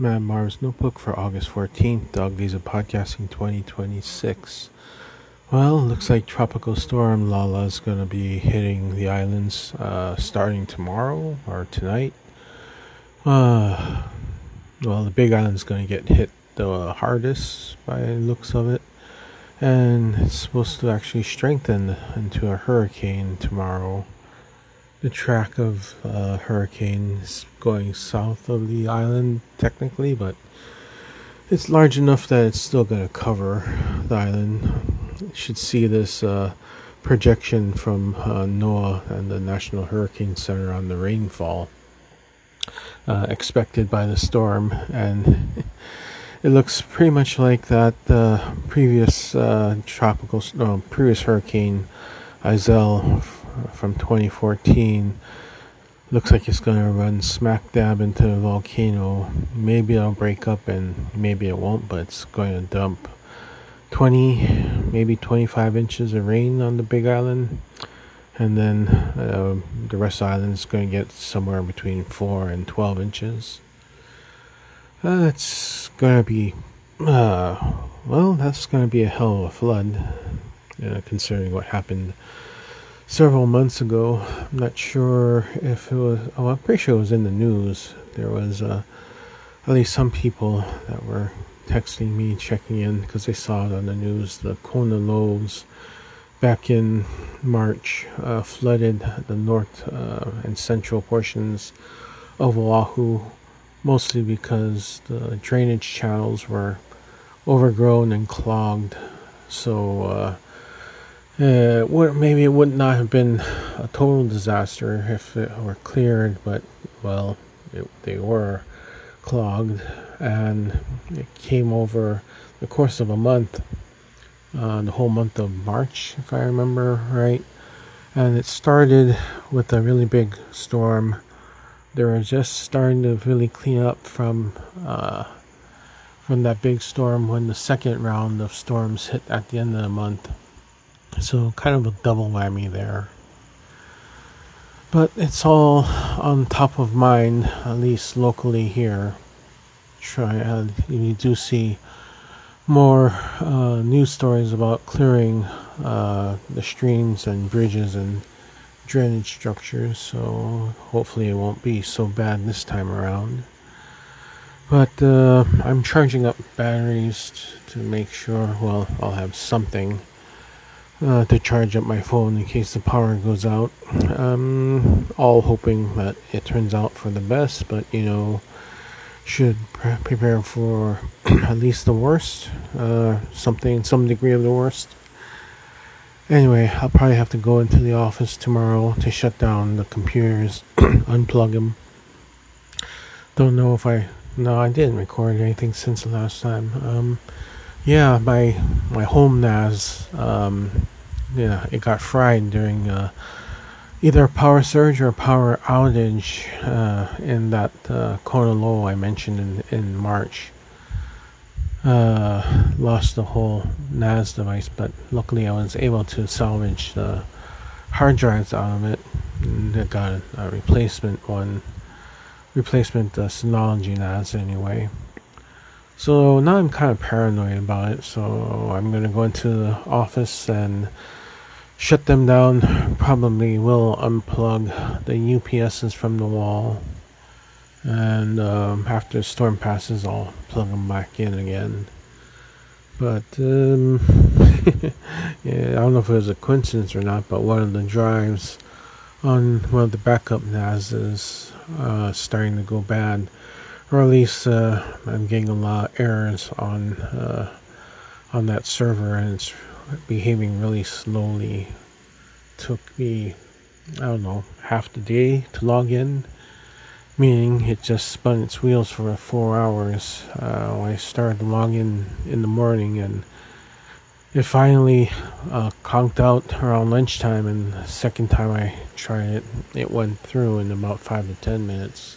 Matt Marv's Notebook for August 14th, Dog Days of Podcasting 2026. Well, looks like Tropical Storm Lala is going to be hitting the islands starting tomorrow or tonight. Well, the Big Island's going to get hit the hardest by the looks of it. And it's supposed to actually strengthen into a hurricane tomorrow. The track of hurricane is going south of the island technically, but it's large enough that it's still going to cover the island. You should see this projection from NOAA and the National Hurricane Center on the rainfall expected by the storm, and it looks pretty much like that previous previous hurricane Iselle from 2014. Looks like it's going to run smack dab into the volcano. Maybe it'll break up and maybe it won't, but it's going to dump 20, maybe 25 inches of rain on the Big Island. And then the rest of the island is going to get somewhere between 4 and 12 inches. It's going to be, that's going to be a hell of a flood, considering what happened several months ago. I'm not sure if it was, I'm pretty sure it was in the news. There was at least some people that were texting me, checking in, because they saw it on the news. The Kona lows back in March flooded the north and central portions of Oahu, mostly because the drainage channels were overgrown and clogged. So maybe it would not have been a total disaster if it were cleared, but they were clogged, and it came over the course of a month, the whole month of March, if I remember right. And it started with a really big storm. They were just starting to really clean up from that big storm when the second round of storms hit at the end of the month. So kind of a double whammy there. But it's all on top of mind, at least locally here. You do see more news stories about clearing the streams and bridges and drainage structures, so hopefully it won't be so bad this time around. But I'm charging up batteries to make sure, I'll have something to charge up my phone in case the power goes out. All hoping that it turns out for the best, but should prepare for at least the worst, some degree of the worst. Anyway, I'll probably have to go into the office tomorrow to shut down the computers, unplug them. Don't know if I didn't record anything since the last time. My home NAS, it got fried during either a power surge or a power outage in that Kona low I mentioned in March. Lost the whole NAS device, but luckily I was able to salvage the hard drives out of it, and I got a replacement Synology NAS anyway. So now I'm kind of paranoid about it, so I'm going to go into the office and shut them down. Probably will unplug the UPSs from the wall, and after the storm passes I'll plug them back in again. But I don't know if it was a coincidence or not, but one of the drives on one of the backup NAS is starting to go bad, or at least I'm getting a lot of errors on that server, and it's behaving really slowly. Took me, half the day to log in, meaning it just spun its wheels for 4 hours. I started to log in the morning, and it finally conked out around lunchtime, and the second time I tried it went through in about 5 to 10 minutes.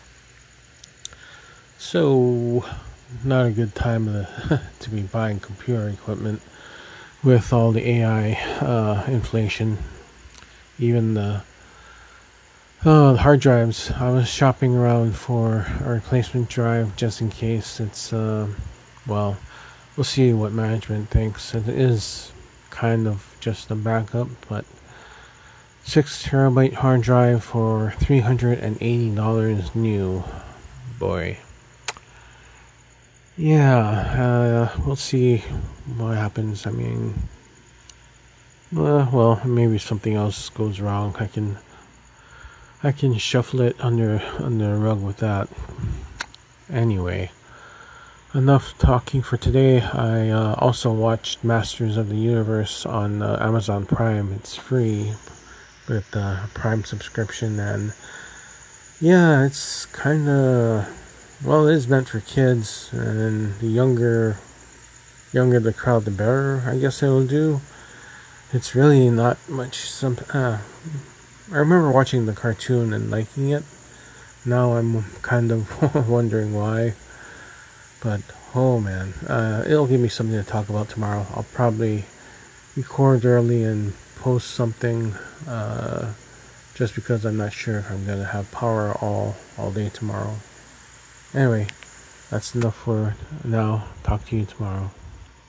So, not a good time to be buying computer equipment with all the AI inflation. Even the Oh, the hard drives. I was shopping around for a replacement drive just in case. Well, we'll see what management thinks. It is kind of just a backup, but 6 terabyte hard drive for $380 new. Boy. Yeah, we'll see what happens. I mean, well, maybe something else goes wrong. I can shuffle it under the rug with that. Anyway, enough talking for today. I also watched Masters of the Universe on Amazon Prime. It's free with the Prime subscription, and yeah, it's kind of, well, it is meant for kids, and the younger the crowd, the better, I guess it'll do. It's really not much. I remember watching the cartoon and liking it. Now I'm kind of wondering why. But oh man, it'll give me something to talk about tomorrow. I'll probably record early and post something. Just because I'm not sure if I'm gonna have power all day tomorrow. Anyway, that's enough for now. Talk to you tomorrow.